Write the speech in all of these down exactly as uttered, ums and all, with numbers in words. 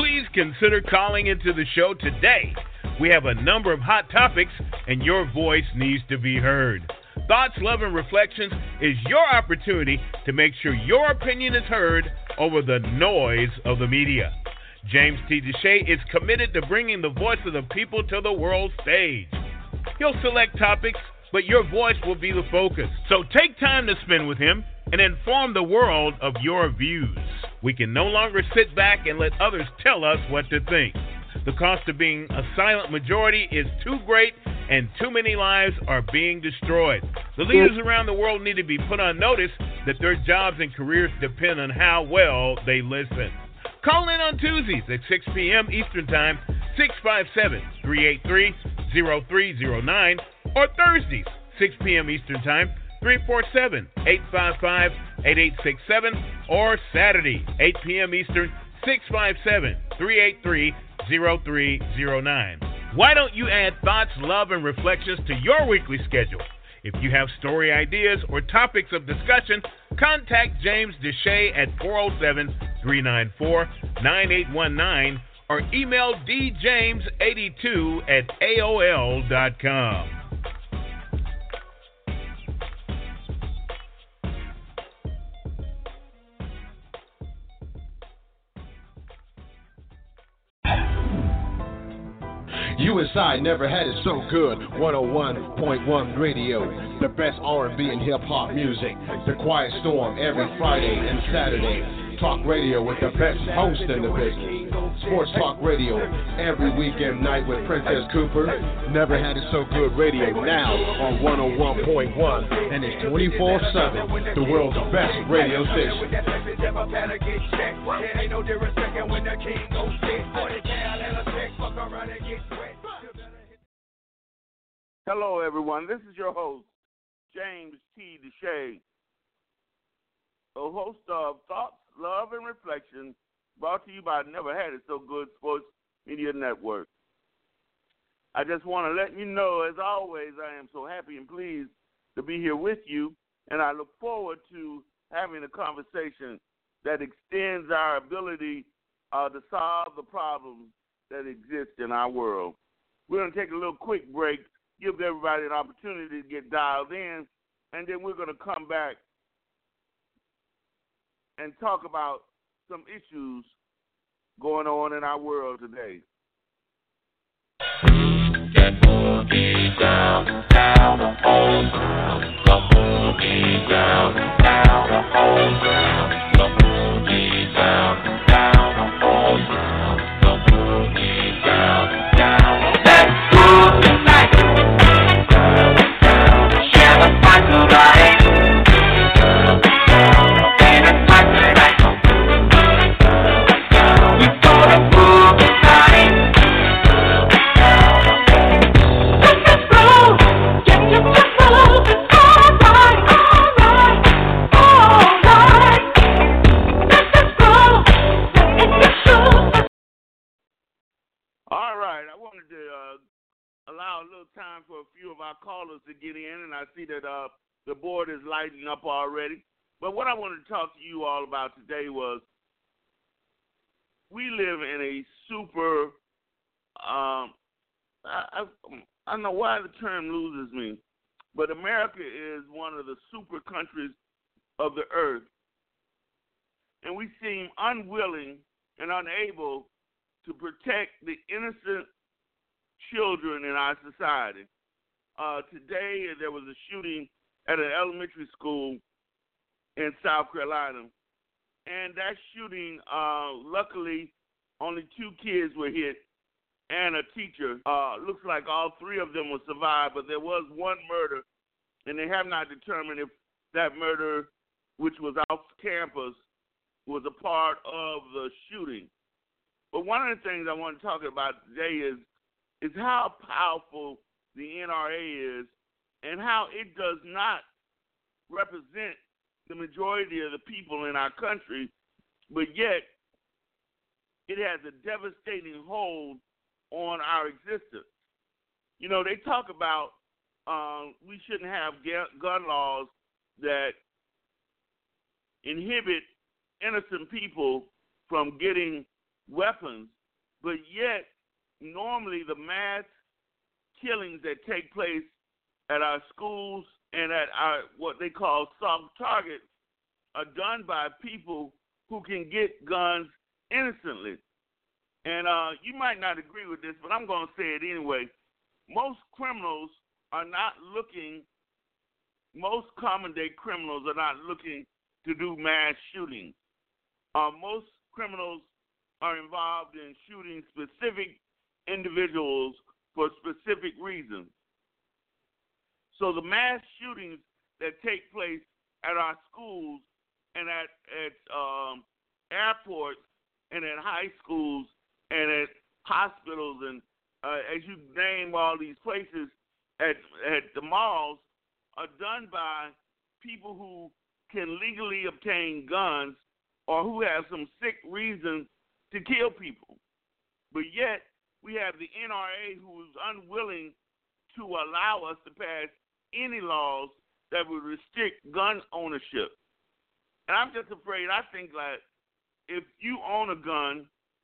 please consider calling into the show today. We have a number of hot topics, and your voice needs to be heard. Thoughts, Love, and Reflections is your opportunity to make sure your opinion is heard over the noise of the media. James T. Deshay is committed to bringing the voice of the people to the world stage. He'll select topics, but your voice will be the focus. So take time to spend with him and inform the world of your views. We can no longer sit back and let others tell us what to think. The cost of being a silent majority is too great, and too many lives are being destroyed. The leaders around the world need to be put on notice that their jobs and careers depend on how well they listen. Call in on Tuesdays at six p.m. Eastern Time, six five seven, three eight three, zero three zero nine, or Thursdays, six p.m. Eastern Time, three four seven, eight five five, eight eight six seven, or Saturday, eight p.m. Eastern, six five seven, three eight three, zero three zero nine. Why don't you add Thoughts, Love, and Reflections to your weekly schedule? If you have story ideas or topics of discussion, contact James Deshay at four oh seven, three nine four, nine eight one nine or email d james eighty-two at a o l dot com. U S I never had it so good. one oh one point one Radio, the best R and B and hip hop music. The Quiet Storm every Friday and Saturday. Talk radio with the best host in the business. Sports Talk Radio every weekend night with Princess Cooper. Never had it so good radio now on one oh one point one, and it's twenty-four seven. The world's best radio station. Hello, everyone. This is your host, James T. Deshay, the host of Thoughts, Love, and Reflection, brought to you by Never Had It So Good Sports Media Network. I just want to let you know, as always, I am so happy and pleased to be here with you, and I look forward to having a conversation that extends our ability uh, to solve the problems that exist in our world. We're going to take a little quick break, give everybody an opportunity to get dialed in, and then we're going to come back and talk about some issues going on in our world today. That boogie down, down the whole ground. The boogie down, down the whole ground. The boogie down, down the whole ground. The boogie down, down. Let's move tonight. Down, down. Share the fun tonight. Down, down. Ain't it fun tonight? We gonna move tonight. Let us grow. Get to the groove. It's alright, alright, alright. Let us grow. Let it show. All right, I wanted to uh, allow a little time for a few of our callers to get in, and I see that uh, the board is lighting up already. But what I wanted to talk to you all about today was we live in a super, um, I, I, I don't know why the term loses me, but America is one of the super countries of the earth. And we seem unwilling and unable to protect the innocent children in our society. Uh, today, there was a shooting at an elementary school in South Carolina. And that shooting, uh, luckily, only two kids were hit and a teacher. Uh, looks like all three of them will survive, but there was one murder, and they have not determined if that murder, which was off campus, was a part of the shooting. But one of the things I want to talk about today is is how powerful the N R A is and how it does not represent the majority of the people in our country, but yet it has a devastating hold on our existence. You know, they talk about um, we shouldn't have gun laws that inhibit innocent people from getting weapons, but yet normally the mass killings that take place at our schools and at our what they call soft targets are done by people who can get guns innocently. And uh, you might not agree with this, but I'm going to say it anyway. Most criminals are not looking, most common day criminals are not looking to do mass shootings. Uh, most criminals are involved in shooting specific individuals for specific reasons. So the mass shootings that take place at our schools and at, at um, airports and at high schools and at hospitals and uh, as you name all these places at, at the malls are done by people who can legally obtain guns or who have some sick reason to kill people. But yet we have the N R A who is unwilling to allow us to pass any laws that would restrict gun ownership. And I'm just afraid, I think like if you own a gun,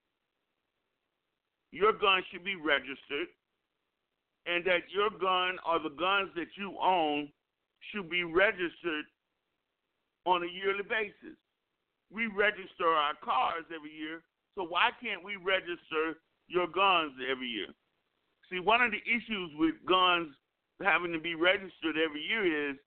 your gun should be registered, and that your gun or the guns that you own should be registered on a yearly basis. We register our cars every year, so why can't we register your guns every year? See, one of the issues with guns having to be registered every year is,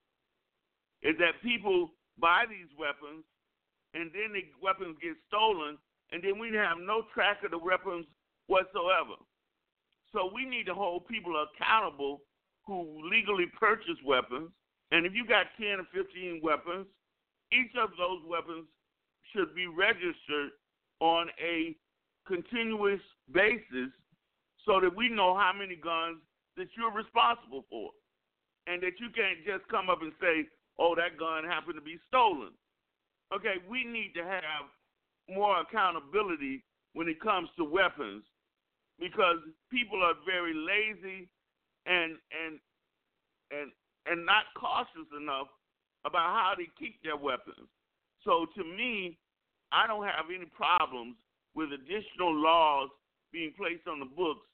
is that people buy these weapons, and then the weapons get stolen, and then we have no track of the weapons whatsoever. So we need to hold people accountable who legally purchase weapons. And if you got ten or fifteen weapons, each of those weapons should be registered on a continuous basis so that we know how many guns that you're responsible for. And that you can't just come up and say, oh, that gun happened to be stolen. Okay, we need to have more accountability when it comes to weapons, because people are very lazy and and and and not cautious enough about how they keep their weapons. So to me, I don't have any problems with additional laws being placed on the books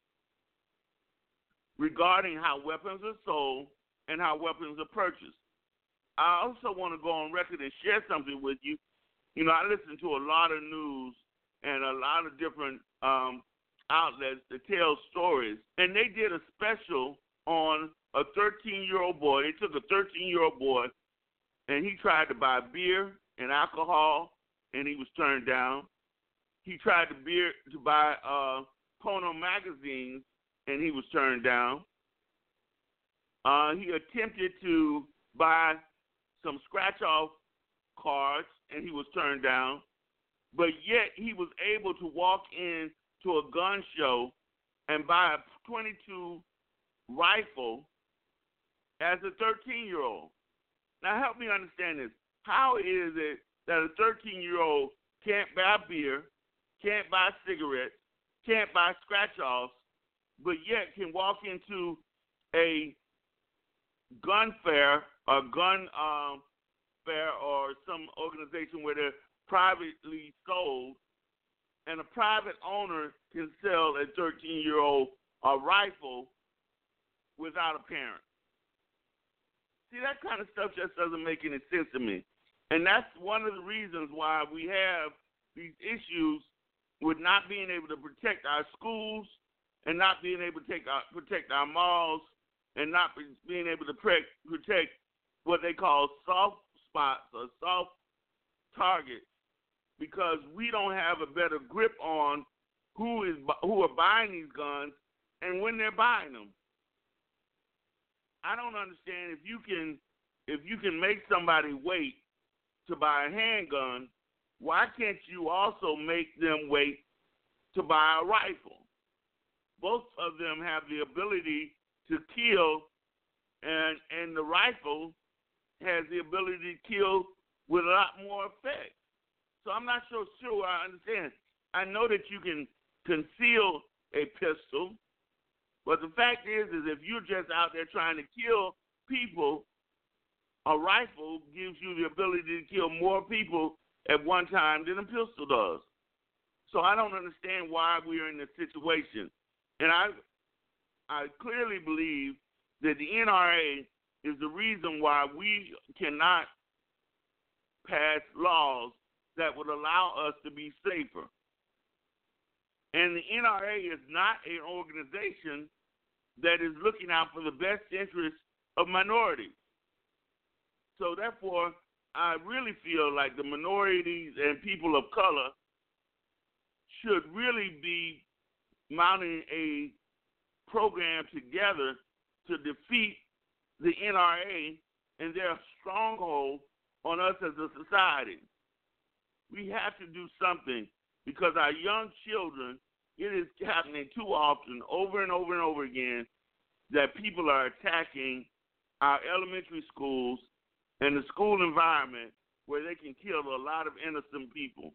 regarding how weapons are sold and how weapons are purchased. I also want to go on record and share something with you. You know, I listen to a lot of news and a lot of different um, outlets that tell stories, and they did a special on a thirteen-year-old boy. They took a thirteen-year-old boy, and he tried to buy beer and alcohol, and he was turned down. He tried to beer to buy uh, porno magazines, and he was turned down. Uh, he attempted to buy some scratch-off cards, and he was turned down. But yet he was able to walk in to a gun show and buy a twenty-two rifle as a thirteen-year-old. Now help me understand this. How is it that a thirteen-year-old can't buy beer, can't buy cigarettes, can't buy scratch-offs, but yet can walk into a gun fair or gun um, fair or some organization where they're privately sold, and a private owner can sell a thirteen-year-old a rifle without a parent? See, that kind of stuff just doesn't make any sense to me. And that's one of the reasons why we have these issues with not being able to protect our schools and not being able to take our, protect our malls and not be, being able to pre- protect what they call soft spots or soft targets, because we don't have a better grip on who is who are buying these guns and when they're buying them. I don't understand if you can if you can make somebody wait to buy a handgun, why can't you also make them wait to buy a rifle? Both of them have the ability to kill, and and the rifle has the ability to kill with a lot more effect. So I'm not so sure I understand. I know that you can conceal a pistol, but the fact is, is if you're just out there trying to kill people, a rifle gives you the ability to kill more people at one time than a pistol does. So I don't understand why we're in this situation. And I I clearly believe that the N R A is the reason why we cannot pass laws that would allow us to be safer. And the N R A is not an organization that is looking out for the best interests of minorities. So therefore, I really feel like the minorities and people of color should really be mounting a program together to defeat the N R A and their stronghold on us as a society. We have to do something because our young children, it is happening too often, over and over and over again, that people are attacking our elementary schools and the school environment where they can kill a lot of innocent people.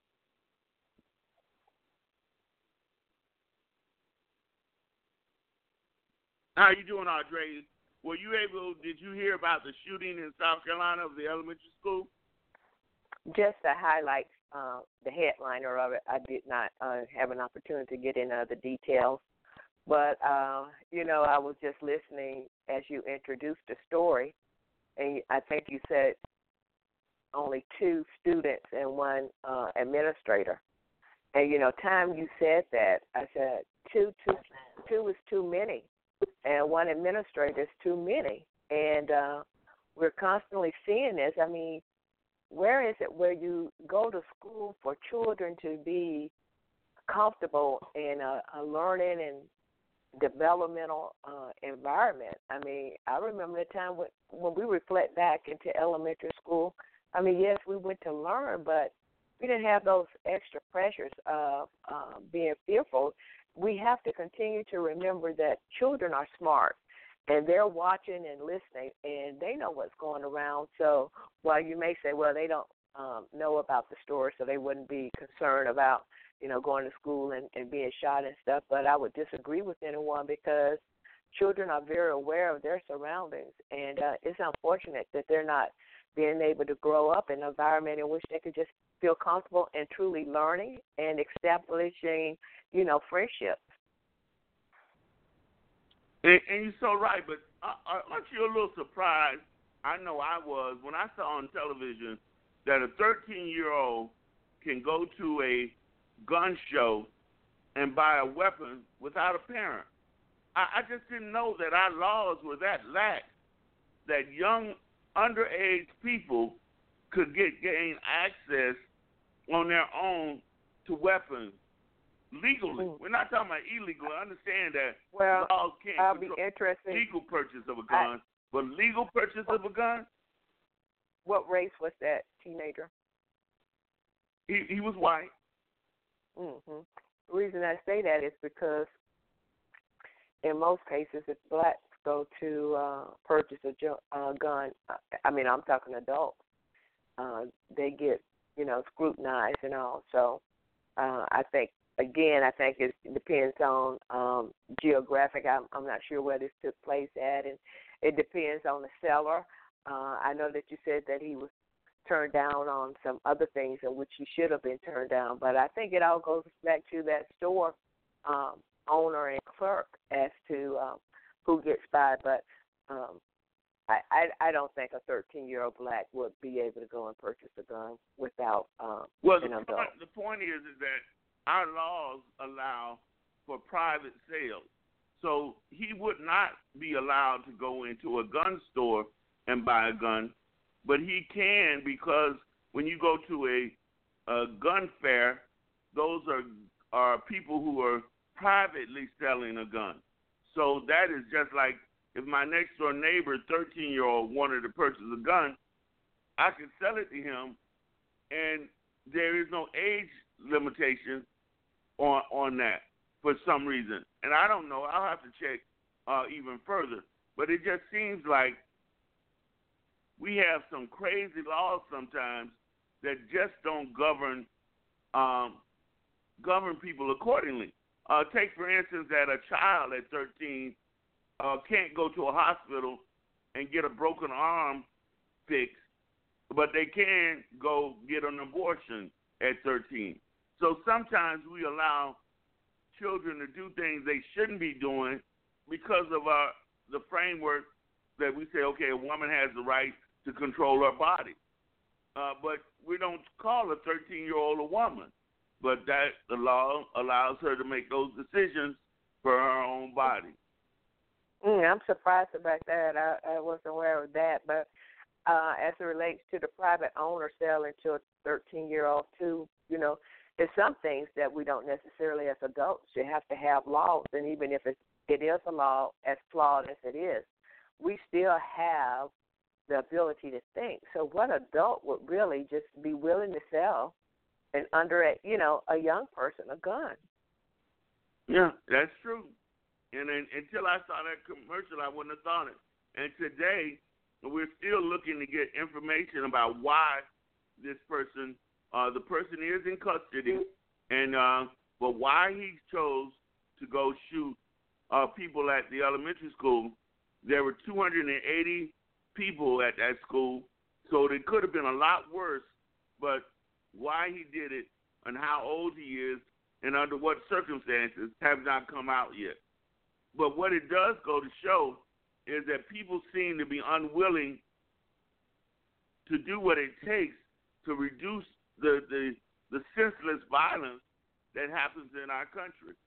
How are you doing, Audrey? Were you able, did you hear about the shooting in South Carolina of the elementary school? Just to highlight uh, the headliner of it, I did not uh, have an opportunity to get into the details. But, uh, you know, I was just listening as you introduced the story, and I think you said only two students and one uh, administrator. And, you know, time you said that, I said two, two, two is too many. And one administrator is too many. And uh, we're constantly seeing this. I mean, where is it where you go to school for children to be comfortable in a, a learning and developmental uh, environment? I mean, I remember the time when, when we reflect back into elementary school, I mean, yes, we went to learn, but we didn't have those extra pressures of uh, being fearful. We have to continue to remember that children are smart, and they're watching and listening, and they know what's going around. So while you may say, well, they don't um, know about the story, so they wouldn't be concerned about, you know, going to school and, and being shot and stuff, but I would disagree with anyone because children are very aware of their surroundings, and uh, it's unfortunate that they're not being able to grow up in an environment in which they could just feel comfortable and truly learning and establishing, you know, friendships. And, and you're so right, but uh, aren't you a little surprised? I know I was when I saw on television that a thirteen-year-old can go to a gun show and buy a weapon without a parent. I, I just didn't know that our laws were that lax, that young underage people could get gain access on their own to weapons legally. Mm. We're not talking about illegal. I understand that well, laws can't I'll be control interested. legal purchase of a gun, I, but legal purchase of a gun? What race was that teenager? He he was white. Mm-hmm. The reason I say that is because in most cases, if blacks go to uh, purchase a ju- uh, gun, I mean, I'm talking adults, uh, they get, you know, scrutinized and all. So uh, I think, again, I think it depends on um, geographic. I'm, I'm not sure where this took place at, and it depends on the seller. Uh, I know that you said that he was turned down on some other things in which he should have been turned down, but I think it all goes back to that store um, owner and clerk as to um, who gets by. But um, I, I I don't think a thirteen-year-old black would be able to go and purchase a gun without um, well, an the adult. Point, the point is, is that our laws allow for private sales. So he would not be allowed to go into a gun store and buy a gun, but he can because when you go to a, a gun fair, those are are people who are privately selling a gun. So that is just like if my next door neighbor, thirteen-year-old, wanted to purchase a gun, I could sell it to him, and there is no age limitation on on that for some reason. And I don't know. I'll have to check uh, even further. But it just seems like we have some crazy laws sometimes that just don't govern um, govern people accordingly. Uh, take, for instance, that a child at thirteen uh, can't go to a hospital and get a broken arm fixed, but they can go get an abortion at thirteen. So sometimes we allow children to do things they shouldn't be doing because of our the framework that we say, okay, a woman has the right to control her body. Uh, but we don't call a thirteen-year-old a woman. But that the law allows her to make those decisions for her own body. Mm, I'm surprised about that. I, I wasn't aware of that. But uh, as it relates to the private owner selling to a thirteen-year-old too, you know, there's some things that we don't necessarily as adults should have to have laws. And even if it, it is a law, as flawed as it is, we still have the ability to think. So what adult would really just be willing to sell and under a, you know, a young person a gun? Yeah, that's true. And then, until I saw that commercial, I wouldn't have thought it. And today, we're still looking to get information about why this person, uh, the person is in custody, and uh, but why he chose to go shoot uh, people at the elementary school. There were two hundred eighty people at that school, so it could have been a lot worse, but why he did it and how old he is and under what circumstances have not come out yet. But what it does go to show is that people seem to be unwilling to do what it takes to reduce the, the, the senseless violence that happens in our country.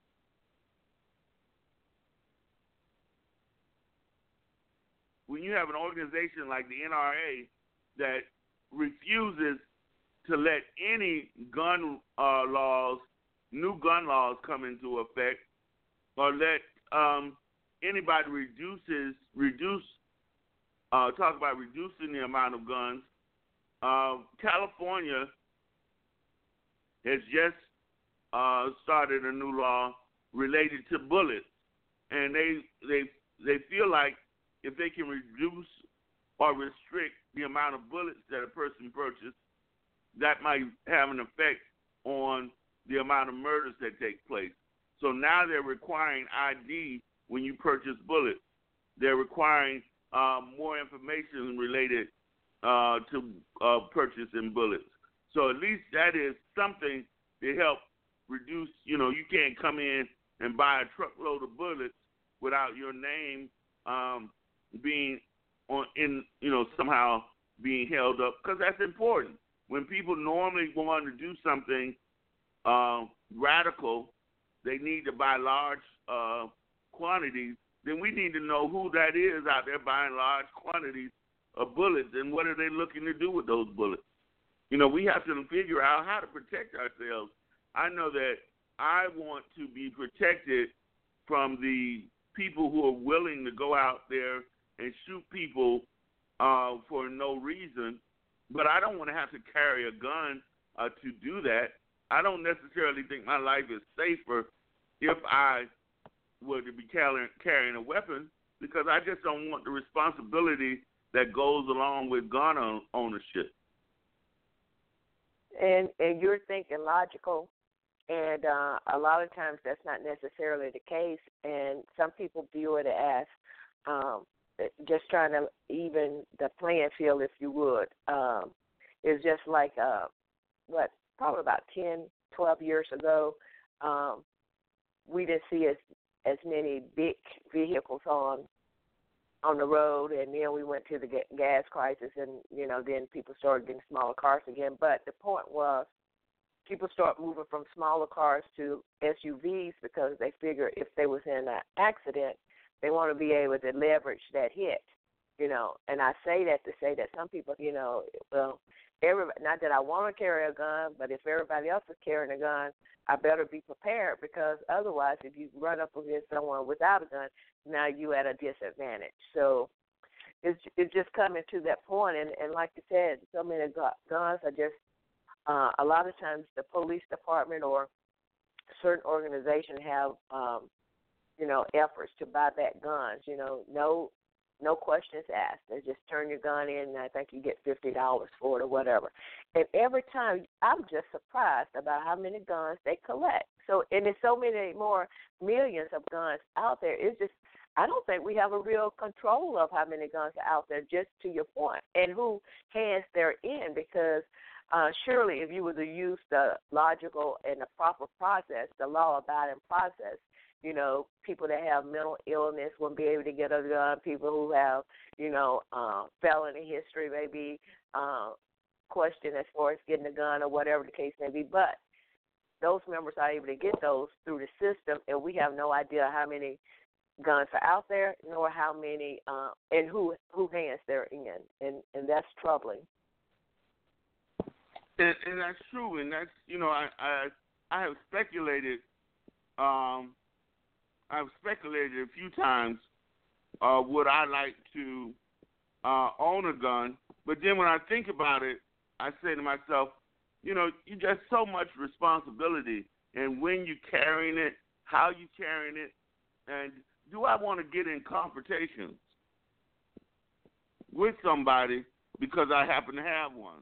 When you have an organization like the N R A that refuses to let any gun uh, laws, new gun laws come into effect, or let um, anybody reduces reduce uh, talk about reducing the amount of guns. Uh, California has just uh, started a new law related to bullets, and they they they feel like if they can reduce or restrict the amount of bullets that a person purchases, that might have an effect on the amount of murders that take place. So now they're requiring I D when you purchase bullets. They're requiring um, more information related uh, to uh, purchasing bullets. So at least that is something to help reduce, you know, you can't come in and buy a truckload of bullets without your name um, being on in, you know, somehow being held up, because that's important. When people normally want to do something uh, radical, they need to buy large uh, quantities, then we need to know who that is out there buying large quantities of bullets and what are they looking to do with those bullets. You know, we have to figure out how to protect ourselves. I know that I want to be protected from the people who are willing to go out there and shoot people uh, for no reason, but I don't want to have to carry a gun uh, to do that. I don't necessarily think my life is safer if I were to be carrying, carrying a weapon, because I just don't want the responsibility that goes along with gun ownership. And and you're thinking logical, and uh, a lot of times that's not necessarily the case, and some people view it as um, just trying to even the playing field, if you would. Um, it's just like, uh, what, probably about ten, twelve years ago, um, we didn't see as, as many big vehicles on on the road, and then we went to the gas crisis, and, you know, then people started getting smaller cars again. But the point was people start moving from smaller cars to S U Vs because they figure if they was in an accident, they want to be able to leverage that hit, you know. And I say that to say that some people, you know, well, everybody, not that I want to carry a gun, but if everybody else is carrying a gun, I better be prepared, because otherwise if you run up against someone without a gun, now you at a disadvantage. So it's, it's just coming to that point, and, and like you said, so many guns are just, uh, a lot of times the police department or certain organizations have, um, you know, efforts to buy back guns, you know, no no questions asked. They just turn your gun in, and I think you get fifty dollars for it or whatever. And every time, I'm just surprised about how many guns they collect. So, and there's so many more millions of guns out there. It's just, I don't think we have a real control of how many guns are out there, just to your point, and who hands they're in, because Uh, surely, if you were to use the logical and the proper process, the law-abiding process, you know, people that have mental illness wouldn't be able to get a gun. People who have, you know, uh, felony history may be uh, questioned as far as getting a gun or whatever the case may be. But those members are able to get those through the system, and we have no idea how many guns are out there, nor how many uh, and who who hands they're in, and and that's troubling. And, and that's true, and that's you know I I, I have speculated, um, I've speculated a few times, uh, would I like to uh, own a gun? But then when I think about it, I say to myself, you know, you just so much responsibility, and when you carrying it, how you carrying it, and do I want to get in confrontations with somebody because I happen to have one?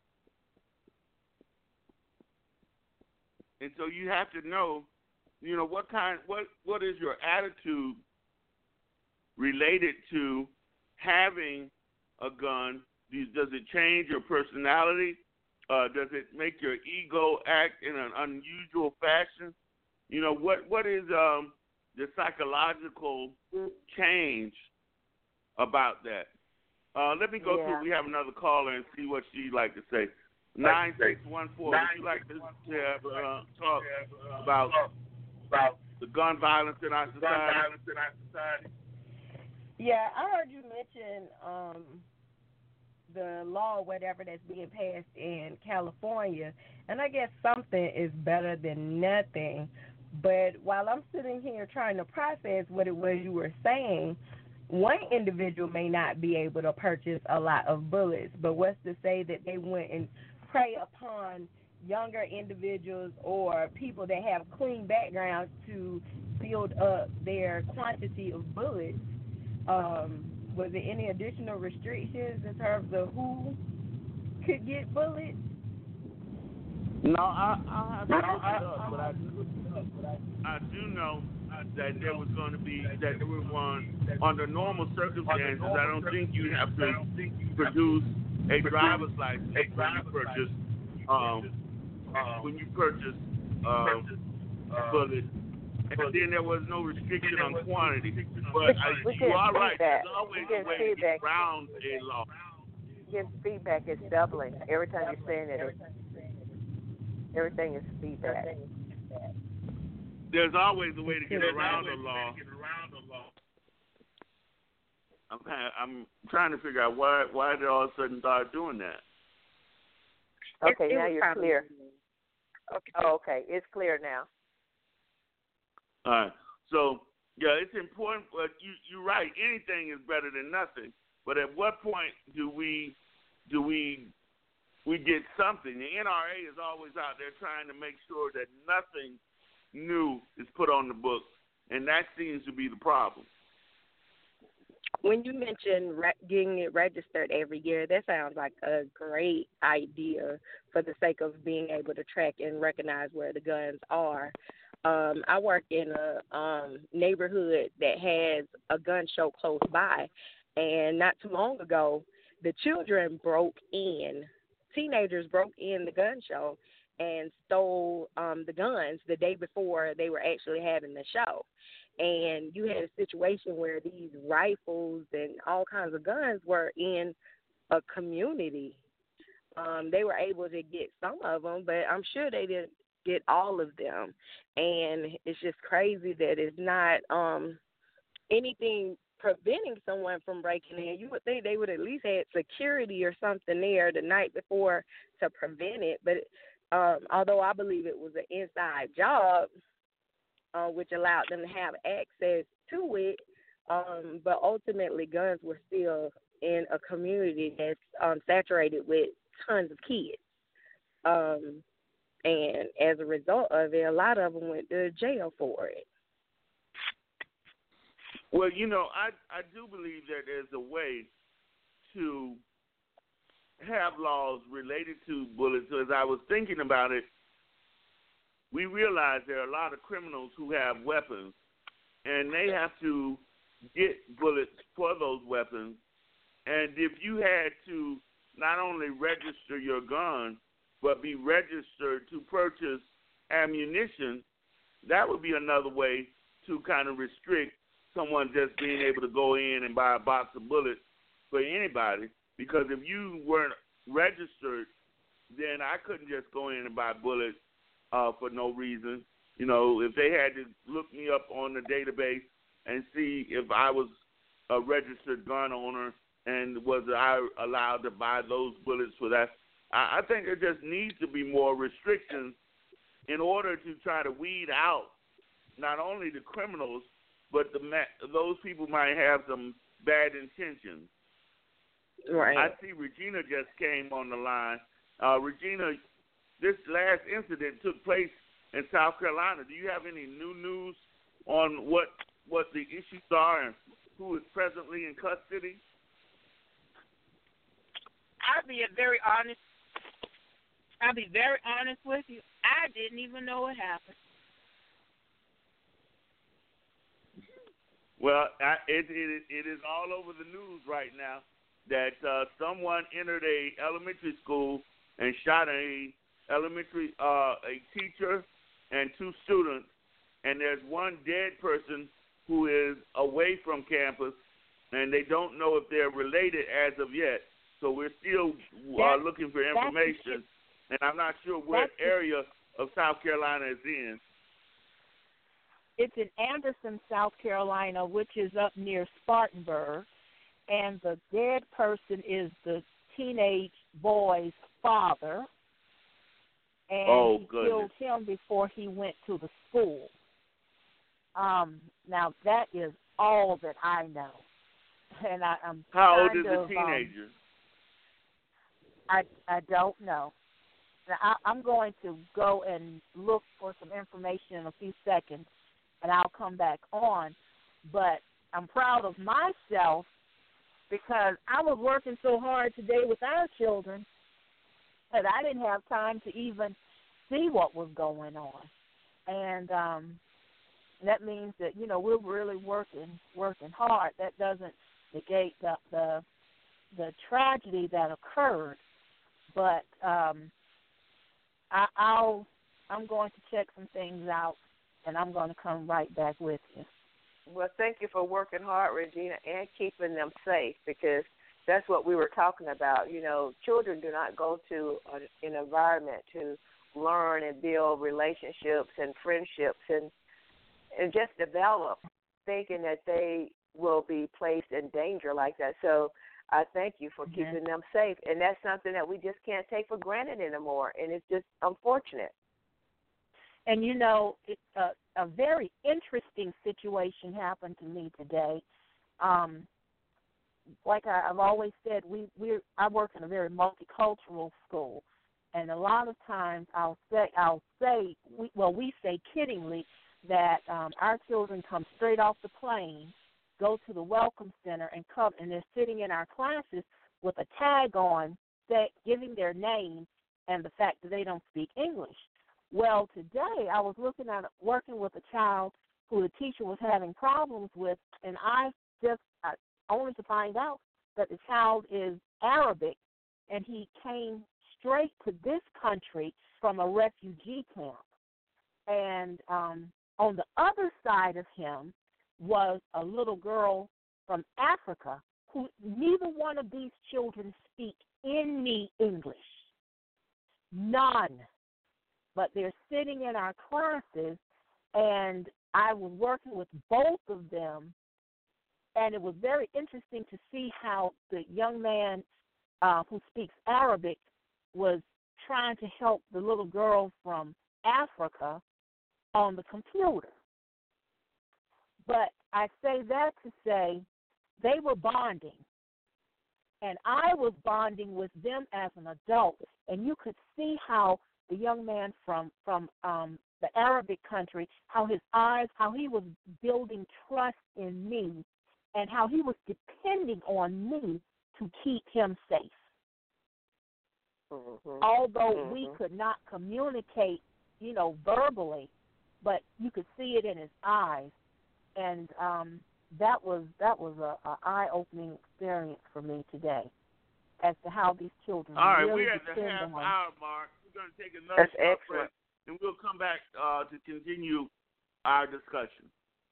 And so you have to know, you know, what kind, what what is your attitude related to having a gun? Does it change your personality? Uh, does it make your ego act in an unusual fashion? You know, what what is um, the psychological change about that? Uh, let me go yeah. through. We have another caller and see what she'd like to say. Nine six one four. Would you like to have, uh, talk about about the gun violence in our society? Yeah, I heard you mention um, the law, whatever that's being passed in California, and I guess something is better than nothing. But while I'm sitting here trying to process what it was you were saying, one individual may not be able to purchase a lot of bullets, but what's to say that they went and prey upon younger individuals or people that have clean backgrounds to build up their quantity of bullets? Um, was there any additional restrictions in terms of who could get bullets? No, I, I'll have to look it up, but I do, I do know that there was going to be, that there was one, under normal circumstances, I don't think you have to produce a driver's license when you purchase, um, when you purchase um, bullets. And then there was no restriction on quantity. But I, you are right. There's always a way to get around a law. His feedback is doubling every time you're saying it. Everything is feedback. There's always a way to get around the law. I'm kind of, I'm trying to figure out why why they all of a sudden start doing that. Okay, now you're clear. Okay. Oh, okay, it's clear now. All right. So yeah, it's important. But you you're right. Anything is better than nothing. But at what point do we do we we get something? The N R A is always out there trying to make sure that nothing new is put on the books, and that seems to be the problem. When you mention re- getting it registered every year, that sounds like a great idea for the sake of being able to track and recognize where the guns are. Um, I work in a um, neighborhood that has a gun show close by, and not too long ago, the children broke in, teenagers broke in the gun show and stole um, the guns the day before they were actually having the show. And you had a situation where these rifles and all kinds of guns were in a community. Um, they were able to get some of them, but I'm sure they didn't get all of them. And it's just crazy that it's not um, anything preventing someone from breaking in. You would think they would at least have security or something there the night before to prevent it. But um, although I believe it was an inside job, uh, which allowed them to have access to it, um, but ultimately guns were still in a community that's um, saturated with tons of kids. Um, and as a result of it, a lot of them went to jail for it. Well, you know, I, I do believe that there's a way to have laws related to bullets. So as I was thinking about it, we realize there are a lot of criminals who have weapons, and they have to get bullets for those weapons. And if you had to not only register your gun, but be registered to purchase ammunition, that would be another way to kind of restrict someone just being able to go in and buy a box of bullets for anybody. Because if you weren't registered, then I couldn't just go in and buy bullets uh, for no reason. You know, if they had to look me up on the database and see if I was a registered gun owner and was I allowed to buy those bullets for that, I, I think there just needs to be more restrictions in order to try to weed out not only the criminals, but the those people might have some bad intentions. Right. I see Regina just came on the line. Uh, Regina, this last incident took place in South Carolina. Do you have any new news on what what the issues are and who is presently in custody? I'll be very honest. I'll be very honest with you. I didn't even know it happened. Well, I, it, it it is all over the news right now that uh, someone entered a elementary school and shot a elementary uh, a teacher and two students, and there's one dead person who is away from campus, and they don't know if they're related as of yet. So we're still uh, looking for information, and I'm not sure what area of South Carolina is in. It's in Anderson, South Carolina, which is up near Spartanburg, and the dead person is the teenage boy's father, and oh, he goodness. killed him before he went to the school. Um, now, that is all that I know. And I, I'm How old is of, the teenager? Um, I, I don't know. Now, I, I'm going to go and look for some information in a few seconds, and I'll come back on. But I'm proud of myself because I was working so hard today with our children that I didn't have time to even see what was going on. And um, that means that, you know, we're really working working hard. That doesn't negate the the, the tragedy that occurred. But um, I, I'll, I'm going to check some things out, and I'm going to come right back with you. Well, thank you for working hard, Regina, and keeping them safe, because that's what we were talking about. You know, children do not go to a, an environment to learn and build relationships and friendships and and just develop thinking that they will be placed in danger like that. So I thank you for mm-hmm. keeping them safe. And that's something that we just can't take for granted anymore, and it's just unfortunate. And, you know, it, uh, a very interesting situation happened to me today. Um, like I, I've always said, we we I work in a very multicultural school, and a lot of times I'll say I'll say we, well we say kiddingly that um, our children come straight off the plane, go to the welcome center, and come and they're sitting in our classes with a tag on, say, giving their name and the fact that they don't speak English. Well, today I was looking at working with a child who the teacher was having problems with, and I just I, only to find out that the child is Arabic, and he came straight to this country from a refugee camp. And um, on the other side of him was a little girl from Africa who neither one of these children speak any English. None. But they're sitting in our classes, and I was working with both of them, and it was very interesting to see how the young man uh, who speaks Arabic was trying to help the little girl from Africa on the computer. But I say that to say they were bonding, and I was bonding with them as an adult, and you could see how the young man from, from um, the Arabic country, how his eyes, how he was building trust in me, and how he was depending on me to keep him safe. Mm-hmm. Although mm-hmm. we could not communicate, you know, verbally, but you could see it in his eyes, and um, that was that was a, a eye-opening experience for me today as to how these children All right, really we're at the depend half on. hour mark. we're going to take another That's excellent. break, and we'll come back uh, to continue our discussion.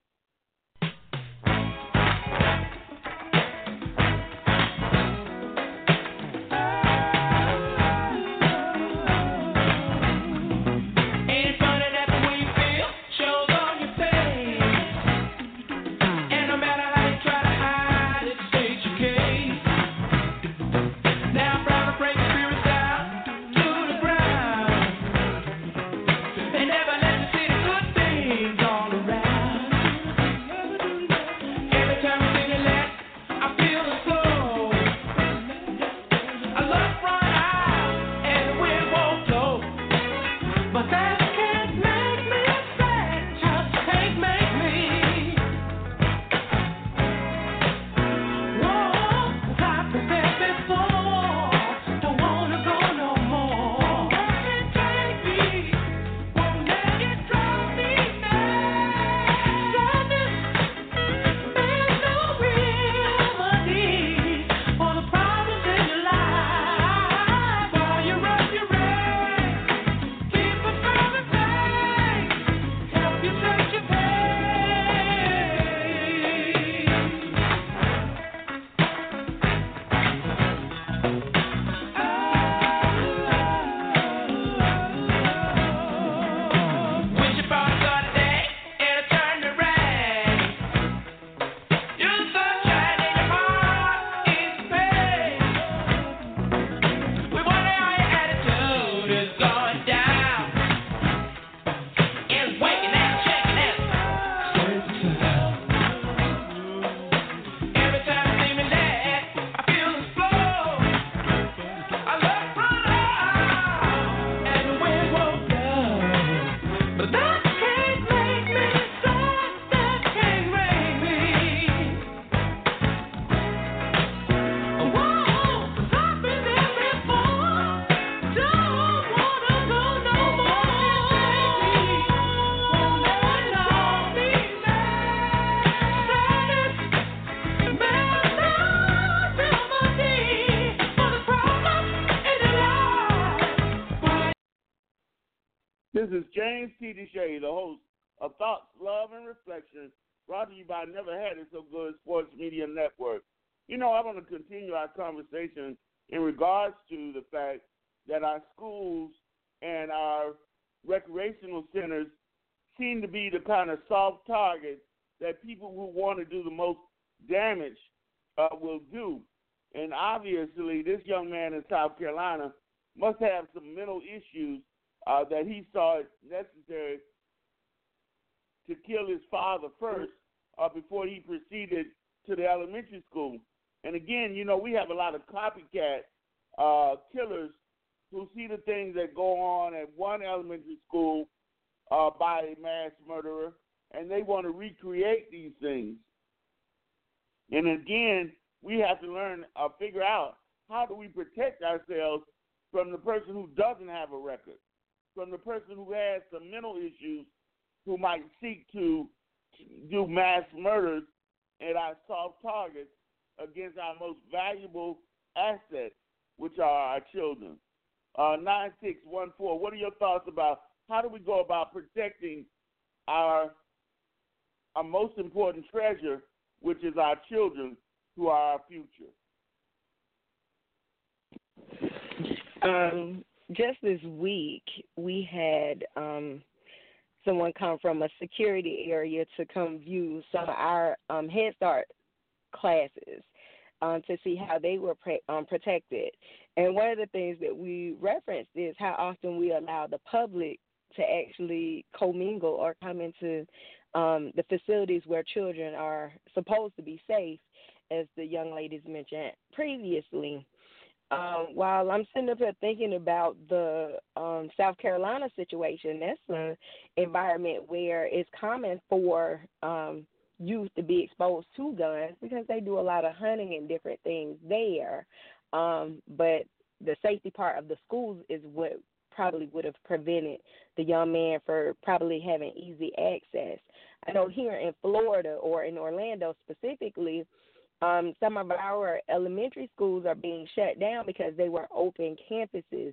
This is James T. Deshay, the host of Thoughts, Love, and Reflections, brought to you by Never Had It So Good Sports Media Network. You know, I want to continue our conversation in regards to the fact that our schools and our recreational centers seem to be the kind of soft targets that people who want to do the most damage uh, will do. And obviously, this young man in South Carolina must have some mental issues uh, that he saw it necessary to kill his father first uh, before he proceeded to the elementary school. And again, you know, we have a lot of copycat uh, killers who see the things that go on at one elementary school uh, by a mass murderer, and they want to recreate these things. And again, we have to learn, uh, figure out how do we protect ourselves from the person who doesn't have a record, from the person who has some mental issues, who might seek to do mass murders at our soft targets against our most valuable assets, which are our children. Uh, nine six one four, what are your thoughts about how do we go about protecting our, our most important treasure, which is our children, who are our future? Um, just this week, we had um, someone come from a security area to come view some of our um, Head Start classes um, to see how they were pre- um, protected. And one of the things that we referenced is how often we allow the public to actually commingle or come into um, the facilities where children are supposed to be safe, as the young ladies mentioned previously. Um, while I'm sitting up here thinking about the um, South Carolina situation, that's an environment where it's common for um, youth to be exposed to guns because they do a lot of hunting and different things there. Um, but the safety part of the schools is what probably would have prevented the young man for probably having easy access. I know here in Florida or in Orlando specifically, Um, some of our elementary schools are being shut down because they were open campuses.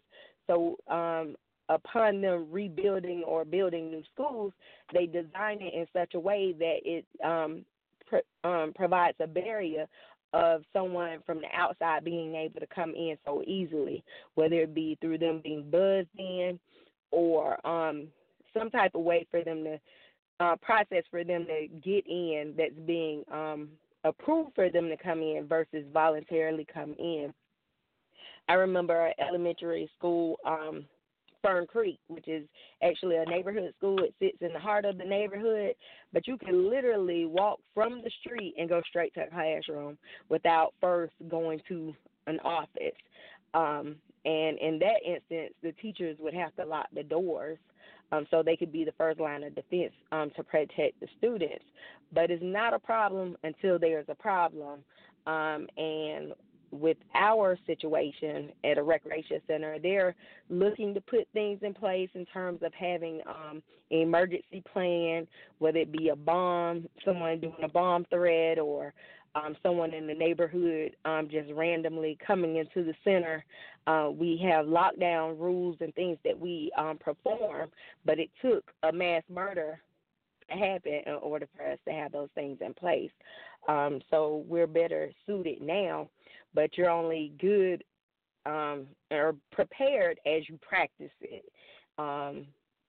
So um, upon them rebuilding or building new schools, they design it in such a way that it um, pr- um, provides a barrier of someone from the outside being able to come in so easily, whether it be through them being buzzed in or um, some type of way for them to uh, process for them to get in that's being um, approved for them to come in versus voluntarily come in. I remember an elementary school, um, Fern Creek, which is actually a neighborhood school. It sits in the heart of the neighborhood, but you can literally walk from the street and go straight to a classroom without first going to an office. Um, and in that instance, the teachers would have to lock the doors um, so they could be the first line of defense um, to protect the students. But it's not a problem until there's a problem. Um, and with our situation at a recreation center, they're looking to put things in place in terms of having um, an emergency plan, whether it be a bomb, someone doing a bomb threat, or um, someone in the neighborhood um, just randomly coming into the center. Uh, we have lockdown rules and things that we um, perform, but it took a mass murder to happen in order for us to have those things in place. Um, so we're better suited now, but you're only good um, or prepared as you practice it. Um,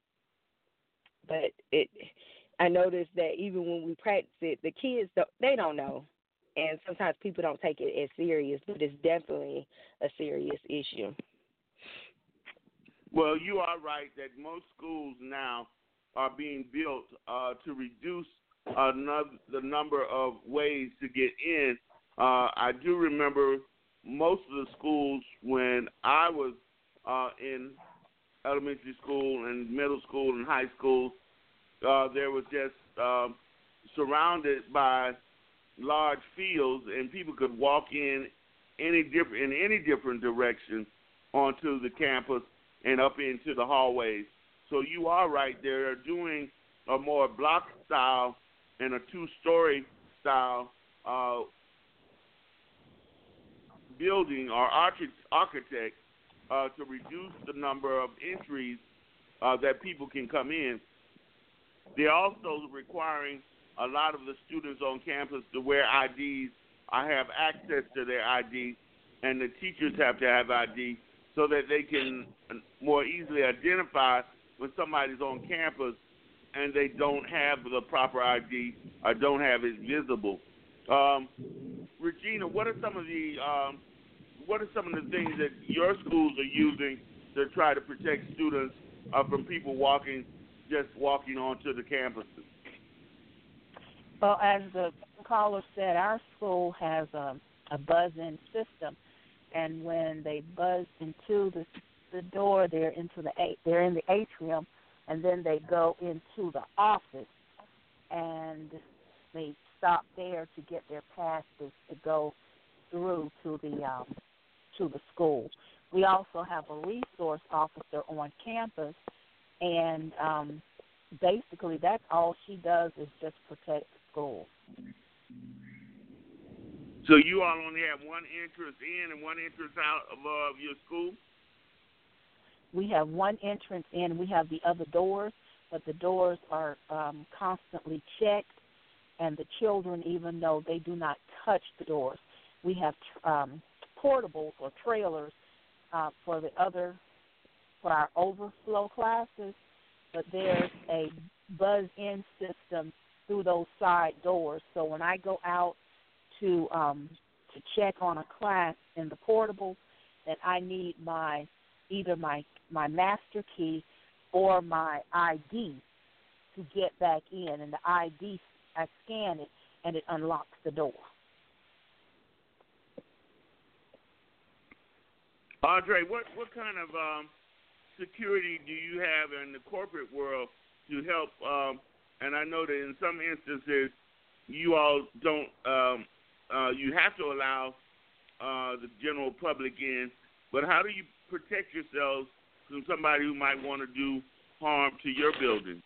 but it, I noticed that even when we practice it, the kids, don't, they don't know. And sometimes people don't take it as serious, but it's definitely a serious issue. Well, you are right that most schools now are being built uh, to reduce uh, the number of ways to get in. Uh, I do remember most of the schools when I was uh, in elementary school and middle school and high school, uh, there was just um, surrounded by large fields, and people could walk in any different in any different direction onto the campus and up into the hallways. So you are right. They're doing a more block style and a two-story style uh, building or architect uh, to reduce the number of entries uh, that people can come in. They're also requiring a lot of the students on campus to wear I Ds. I have access to their I D, and the teachers have to have I D so that they can more easily identify when somebody's on campus and they don't have the proper I D or don't have it visible. Um, Regina, what are some of the um, what are some of the things that your schools are using to try to protect students uh, from people walking, just walking onto the campuses? Well, as the caller said, our school has a, a buzz-in system, and when they buzz into the the door, they're into the they're in the atrium, and then they go into the office, and they stop there to get their passes to go through to the um, to the school. We also have a resource officer on campus, and um, basically that's all she does is just protect the school. So you all only have one entrance in and one entrance out of uh, your school? We have one entrance in. We have the other doors, but the doors are um, constantly checked, and the children, even though they do not touch the doors, we have um, portables or trailers uh, for the other, for our overflow classes, but there's a buzz-in system through those side doors. So when I go out to um, to check on a class in the portable, that I need my either my my master key or my I D to get back in, and the I D, I scan it and it unlocks the door. Andre, what what kind of um, security do you have in the corporate world to help? Um, and I know that in some instances you all don't. Um, uh, you have to allow uh, the general public in, but how do you protect yourselves from somebody who might want to do harm to your building?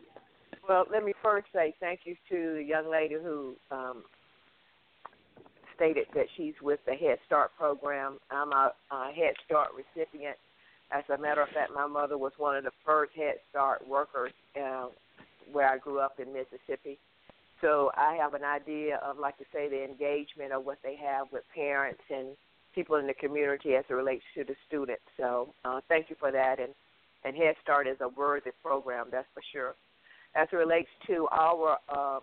Well, let me first say thank you to the young lady who um, stated that she's with the Head Start program. I'm a, a Head Start recipient. As a matter of fact, my mother was one of the first Head Start workers uh, where I grew up in Mississippi. So I have an idea of, like to say, the engagement of what they have with parents and people in the community as it relates to the students. So uh, thank you for that. And, and Head Start is a worthy program, that's for sure. As it relates to our um,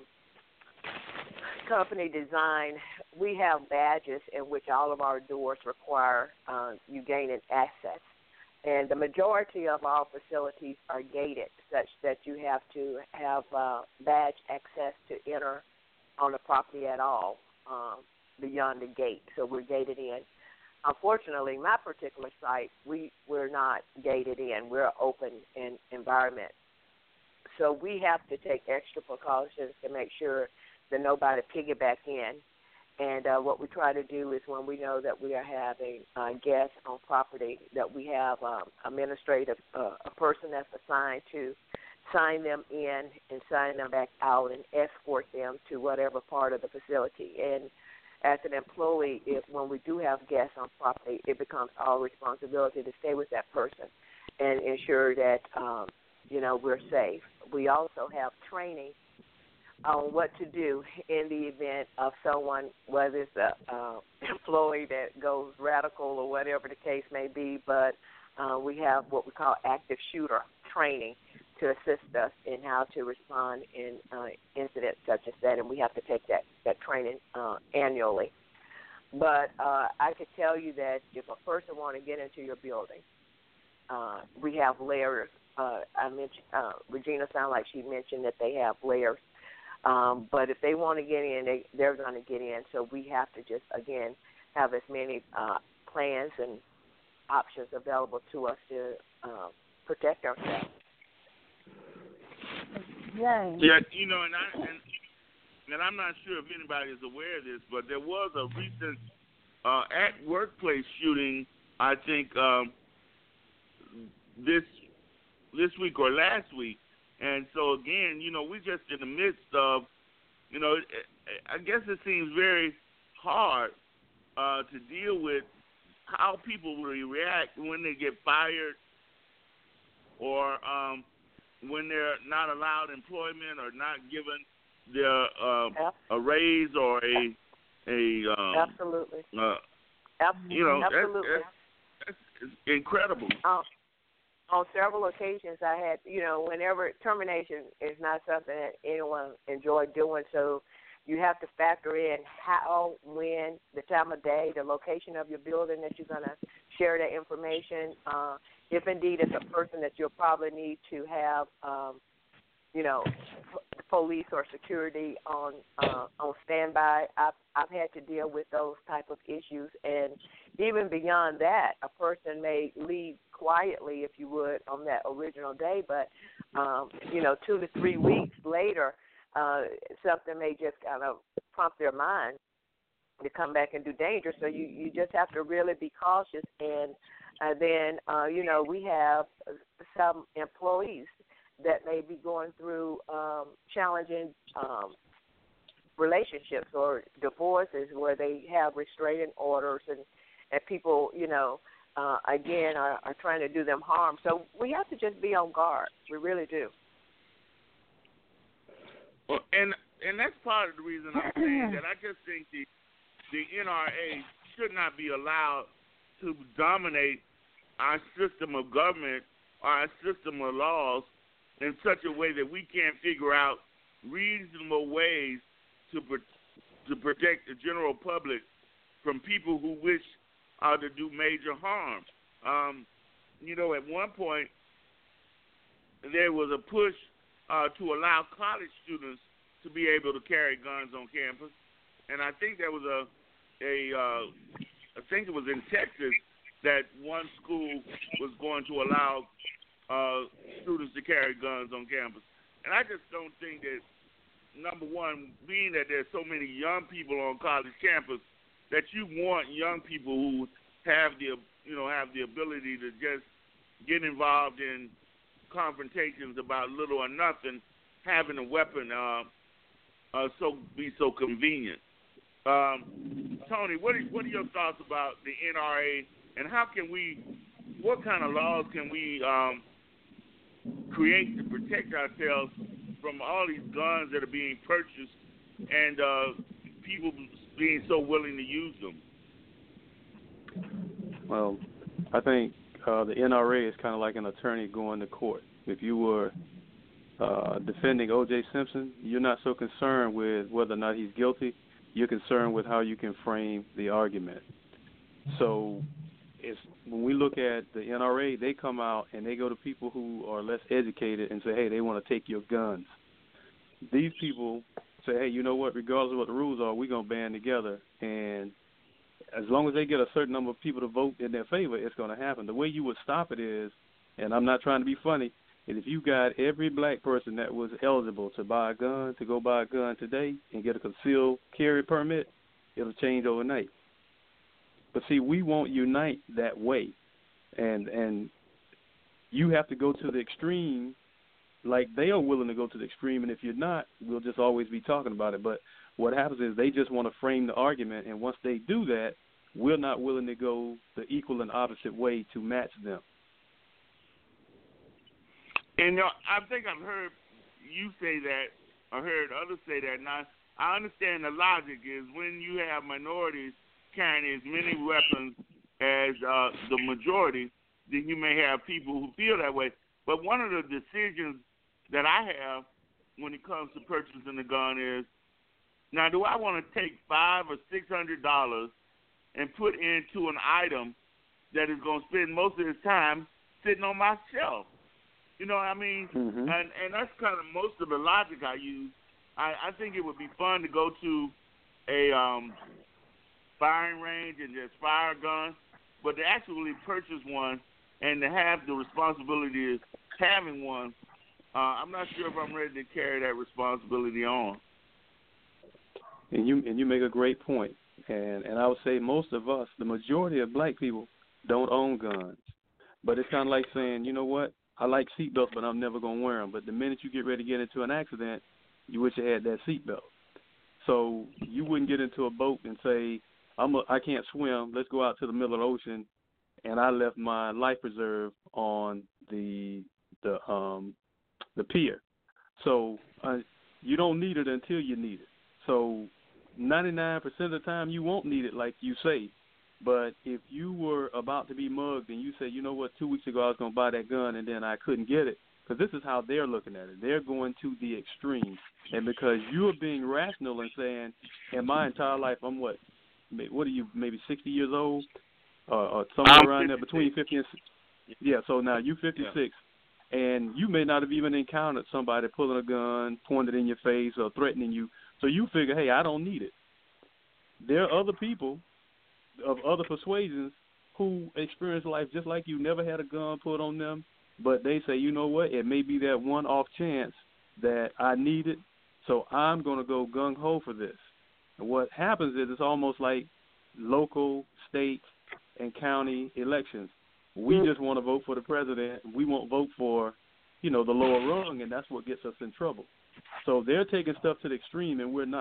company design, we have badges in which all of our doors require uh, you gaining access. And the majority of our facilities are gated such that you have to have uh, badge access to enter on the property at all um, beyond the gate. So we're gated in. Unfortunately, my particular site, we, we're not gated in. We're an open in, environment. So we have to take extra precautions to make sure that nobody piggyback in. And uh, what we try to do is when we know that we are having uh, guests on property, that we have um, administrative, uh, a person that's assigned to sign them in and sign them back out and escort them to whatever part of the facility. And as an employee, if when we do have guests on property, it becomes our responsibility to stay with that person and ensure that, um, you know, we're safe. We also have training on what to do in the event of someone, whether it's an uh, employee that goes radical or whatever the case may be, but uh, we have what we call active shooter training to assist us in how to respond in uh, incidents such as that, and we have to take that, that training uh, annually. But uh, I could tell you that if a person wants to get into your building, uh, we have layers. Uh, I mentioned uh, Regina sounded like she mentioned that they have layers. Um, but if they want to get in, they, they're going to get in. So we have to just, again, have as many uh, plans and options available to us to uh, protect ourselves. Yay. Yeah, you know, and, I, and, and I'm not sure if anybody is aware of this, but there was a recent uh, at-workplace shooting, I think, um, this this week or last week. And so, again, you know, we're just in the midst of, you know, I guess it seems very hard uh, to deal with how people will react when they get fired or um, when they're not allowed employment or not given their uh, yep. a raise or a a um, absolutely, uh, absolutely, you know, absolutely, that's, that's, that's incredible. Oh. On several occasions, I had, you know, whenever termination is not something that anyone enjoyed doing, so you have to factor in how, when, the time of day, the location of your building that you're going to share that information. Uh, if indeed it's a person that you'll probably need to have, um, you know, p- police or security on uh, on standby. I've I've had to deal with those type of issues, and even beyond that, a person may leave quietly, if you would, on that original day, but um, you know, two to three weeks later, uh, something may just kind of prompt their mind to come back and do danger. So you, you just have to really be cautious. And uh, then, uh, you know, we have some employees that may be going through um, challenging um, relationships or divorces where they have restraining orders and, and people, you know, uh, again, are, are trying to do them harm. So we have to just be on guard. We really do. Well, and and that's part of the reason I'm saying that. I just think the the N R A should not be allowed to dominate our system of government or our system of laws in such a way that we can't figure out reasonable ways to to protect the general public from people who wish uh, to do major harm. Um, you know, at one point there was a push uh, to allow college students to be able to carry guns on campus, and I think there was a a uh, I think it was in Texas that one school was going to allow uh, students to carry guns on campus. And I just don't think that, number one, being that there's so many young people on college campus, that you want young people who have the you know have the ability to just get involved in confrontations about little or nothing, having a weapon uh, uh, so be so convenient. Um, Tony, what are, what are your thoughts about the N R A, and how can we, what kind of laws can we um, create to protect ourselves from all these guns that are being purchased and uh, people being so willing to use them? Well, I think uh, the N R A is kind of like an attorney going to court. If you were uh, defending O J. Simpson, you're not so concerned with whether or not he's guilty. You're concerned with how you can frame the argument. So it's, when we look at the N R A, they come out and they go to people who are less educated and say, hey, they want to take your guns. These people say, hey, you know what, regardless of what the rules are, we're going to band together. And as long as they get a certain number of people to vote in their favor, it's going to happen. The way you would stop it is, and I'm not trying to be funny, is if you got every black person that was eligible to buy a gun, to go buy a gun today and get a concealed carry permit, it'll change overnight. But see, we won't unite that way. And and you have to go to the extreme like they are willing to go to the extreme, and if you're not, we'll just always be talking about it. But what happens is they just want to frame the argument, and once they do that, we're not willing to go the equal and opposite way to match them. And uh, I think I've heard you say that, I heard others say that. Now, I understand the logic is when you have minorities carrying as many weapons as uh, the majority, then you may have people who feel that way. But one of the decisions that I have when it comes to purchasing a gun is, now do I want to take five or six hundred dollars and put into an item that is going to spend most of its time sitting on my shelf? You know what I mean? Mm-hmm. And and that's kind of most of the logic I use. I, I think it would be fun to go to a um, firing range and just fire a gun, but to actually purchase one and to have the responsibility of having one, uh, I'm not sure if I'm ready to carry that responsibility on. And you and you make a great point. And and I would say most of us, the majority of black people, don't own guns. But it's kind of like saying, you know what, I like seatbelts, but I'm never going to wear them. But the minute you get ready to get into an accident, you wish you had that seatbelt. So you wouldn't get into a boat and say, I'm a, I can't swim, let's go out to the middle of the ocean, and I left my life preserve on the the um the pier. So uh, you don't need it until you need it. So ninety-nine percent of the time you won't need it like you say. But if you were about to be mugged and you say, you know what, two weeks ago I was going to buy that gun and then I couldn't get it, because this is how they're looking at it. They're going to the extreme. And because you're being rational and saying, in my entire life, I'm what, what are you, maybe sixty years old? Uh, or somewhere I'm around fifty-six. there, between fifty and sixty. Yeah, so now you're fifty-six. Yeah. And you may not have even encountered somebody pulling a gun, pointed in your face, or threatening you. So you figure, hey, I don't need it. There are other people of other persuasions who experience life just like you, never had a gun put on them, but they say, you know what, it may be that one-off chance that I need it, so I'm going to go gung-ho for this. And what happens is it's almost like local, state, and county elections. We just want to vote for the president. We won't vote for, you know, the lower rung, and that's what gets us in trouble. So they're taking stuff to the extreme, and we're not.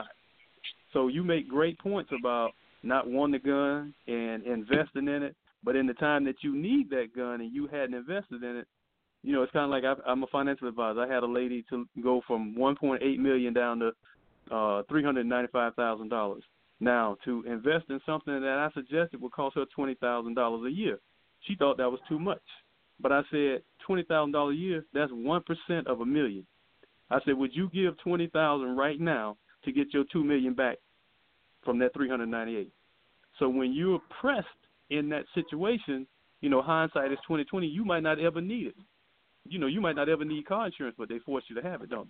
So you make great points about not wanting a gun and investing in it, but in the time that you need that gun and you hadn't invested in it, you know, it's kind of like I, I'm a financial advisor. I had a lady to go from one point eight million dollars down to uh, three hundred ninety-five thousand dollars. Now, to invest in something that I suggested would cost her twenty thousand dollars a year, she thought that was too much. But I said, twenty thousand dollars a year, that's one percent of a million. I said, would you give twenty thousand dollars right now to get your two million dollars back from that three hundred ninety-eight? So when you're pressed in that situation, you know, hindsight is twenty twenty, you might not ever need it. You know, you might not ever need car insurance, but they force you to have it, don't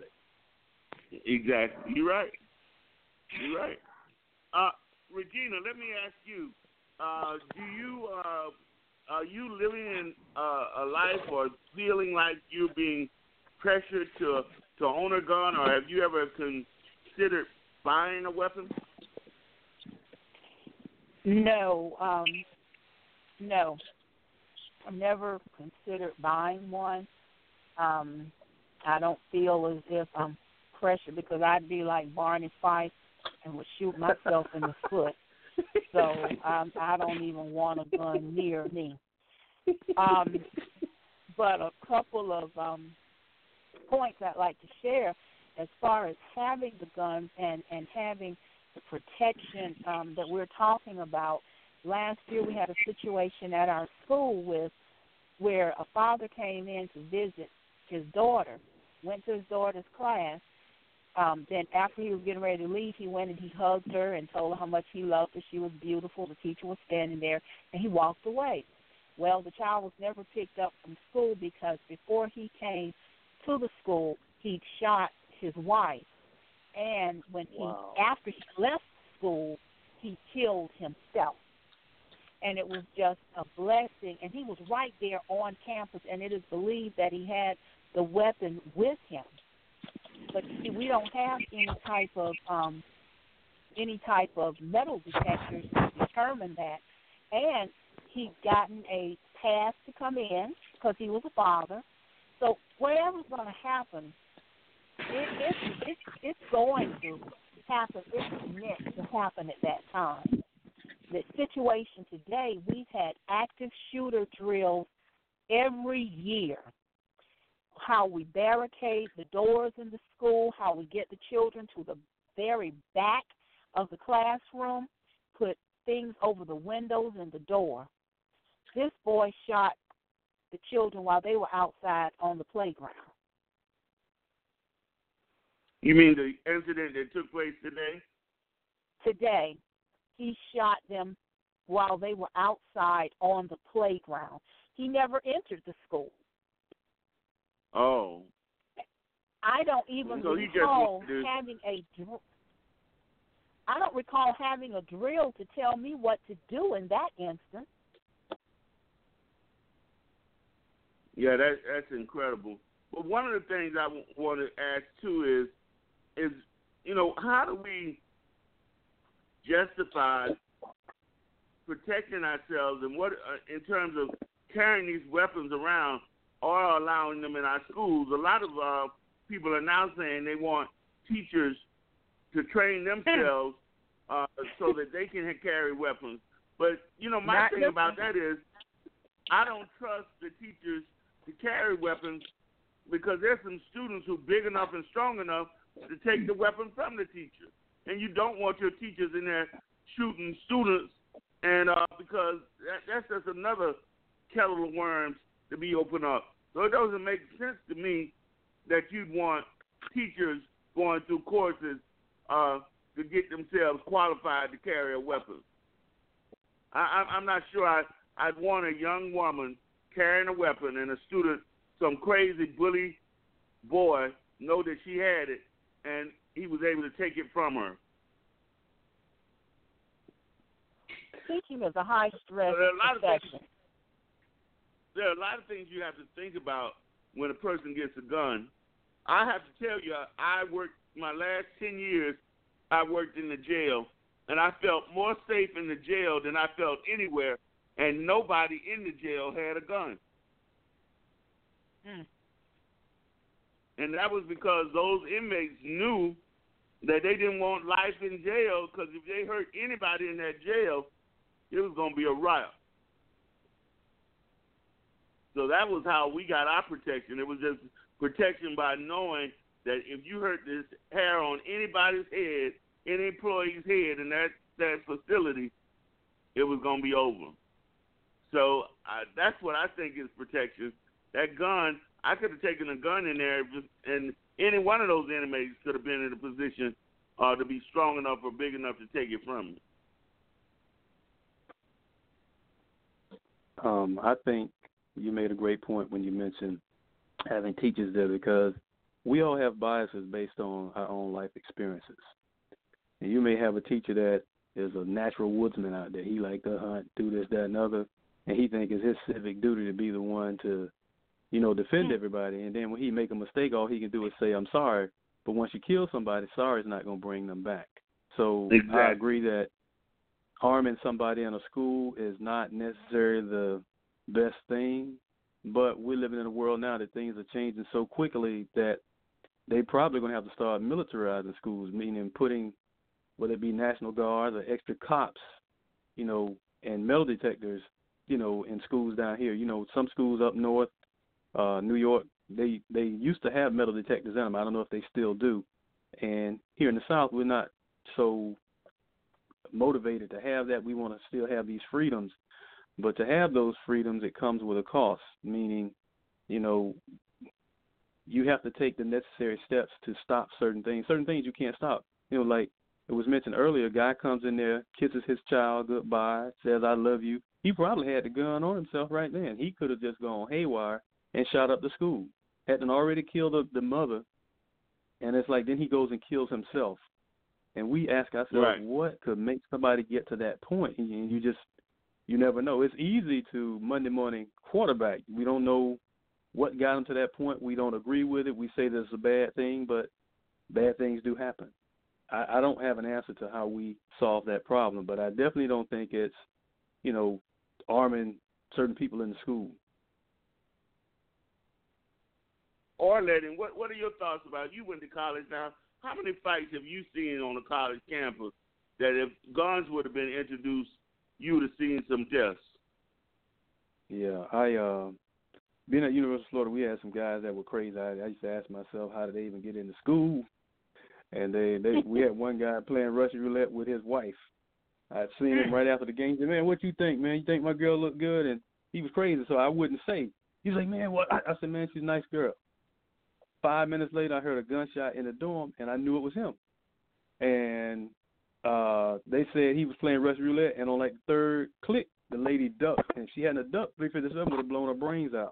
they? Exactly. You're right. You're right. Uh, Regina, let me ask you, uh, do you, uh, are you living in uh, a life or feeling like you're being pressured to, to own a gun, or have you ever considered buying a weapon? No, um, no. I've never considered buying one. Um, I don't feel as if I'm pressured because I'd be like Barney Fife and would shoot myself in the foot So um, I don't even want a gun near me. Um, but a couple of um, points I'd like to share as far as having the guns and, and having the protection um, that we're talking about. Last year we had a situation at our school with where a father came in to visit his daughter, went to his daughter's class. Um, then after he was getting ready to leave, he went and he hugged her and told her how much he loved her. She was beautiful. The teacher was standing there, and he walked away. Well, the child was never picked up from school because before he came to the school, he'd shot his wife. And when he, wow. after he left school, he killed himself. And it was just a blessing. And he was right there on campus, and it is believed that he had the weapon with him. But see, we don't have any type of um, any type of metal detectors to determine that. And he'd gotten a pass to come in because he was a father. So whatever's going to happen, it, it's, it's, it's going to happen. It's meant to happen at that time. The situation today, we've had active shooter drills every year. How we barricade the doors in the school, how we get the children to the very back of the classroom, put things over the windows and the door. This boy shot the children while they were outside on the playground. You mean the incident that took place today? Today, he shot them while they were outside on the playground. He never entered the school. Oh. I don't even so recall to... having a dr- I don't recall having a drill to tell me what to do in that instant. Yeah, that that's incredible. But one of the things I w- want to ask too is, is you know, how do we justify protecting ourselves, and what uh, in terms of carrying these weapons around or allowing them in our schools? A lot of uh, people are now saying they want teachers to train themselves uh, so that they can carry weapons. But you know, my Not thing about that is, I don't trust the teachers to carry weapons because there's some students who are big enough and strong enough to take the weapon from the teacher. And you don't want your teachers in there shooting students, and uh, because that, that's just another kettle of worms to be opened up. So it doesn't make sense to me that you'd want teachers going through courses uh, to get themselves qualified to carry a weapon. I, I'm not sure I, I'd want a young woman carrying a weapon and a student, some crazy bully boy, know that she had it, and he was able to take it from her. Teaching is a high-stress so there are a lot profession. Of things, there are a lot of things you have to think about when a person gets a gun. I have to tell you, I worked my last ten years, I worked in the jail, and I felt more safe in the jail than I felt anywhere, and nobody in the jail had a gun. Mm. And that was because those inmates knew that they didn't want life in jail, because if they hurt anybody in that jail, it was going to be a riot. So that was how we got our protection. It was just protection by knowing that if you hurt this hair on anybody's head, any employee's head in that, that facility, it was going to be over. So uh, that's what I think is protection. That gun, I could have taken a gun in there, and any one of those inmates could have been in a position uh, to be strong enough or big enough to take it from me. Um, I think you made a great point when you mentioned having teachers there, because we all have biases based on our own life experiences. And you may have a teacher that is a natural woodsman out there. He like to hunt, do this, that, and other, and he think it's his civic duty to be the one to, you know, defend everybody. And then when he make a mistake, all he can do is say, I'm sorry. But once you kill somebody, sorry is not going to bring them back. So exactly. I agree that harming somebody in a school is not necessarily the best thing, but we're living in a world now that things are changing so quickly that they probably going to have to start militarizing schools, meaning putting, whether it be National Guards or extra cops you know, and metal detectors, you know, in schools down here. You know, some schools up north, uh, New York, they they used to have metal detectors in them. I don't know if they still do. And here in the South, we're not so motivated to have that. We want to still have these freedoms. But to have those freedoms, it comes with a cost, meaning, you know, you have to take the necessary steps to stop certain things. Certain things you can't stop. You know, like it was mentioned earlier, a guy comes in there, kisses his child goodbye, says, I love you. He probably had the gun on himself right then. He could have just gone haywire and shot up the school. Hadn't already killed the, the mother. And it's like then he goes and kills himself. And we ask ourselves, right. What could make somebody get to that point? And you just, you never know. It's easy to Monday morning quarterback. We don't know what got him to that point. We don't agree with it. We say this is a bad thing, but bad things do happen. I, I don't have an answer to how we solve that problem, but I definitely don't think it's, you know, arming certain people in the school. Orland, what what are your thoughts about? You went to college now. How many fights have you seen on a college campus that if guns would have been introduced, you would have seen some deaths? Yeah, I uh, being at University of Florida, we had some guys that were crazy. I, I used to ask myself, how did they even get into school? And they, they we had one guy playing Russian roulette with his wife. I'd seen him right after the game. He said, man, what you think, man? You think my girl looked good? And he was crazy, so I wouldn't say. He's like, man, what? I, I said, man, she's a nice girl. Five minutes later, I heard a gunshot in the dorm, and I knew it was him. And uh, they said he was playing Russian roulette, and on like the third click, the lady ducked, and she hadn't a duck. three fifty-seven would have blown her brains out.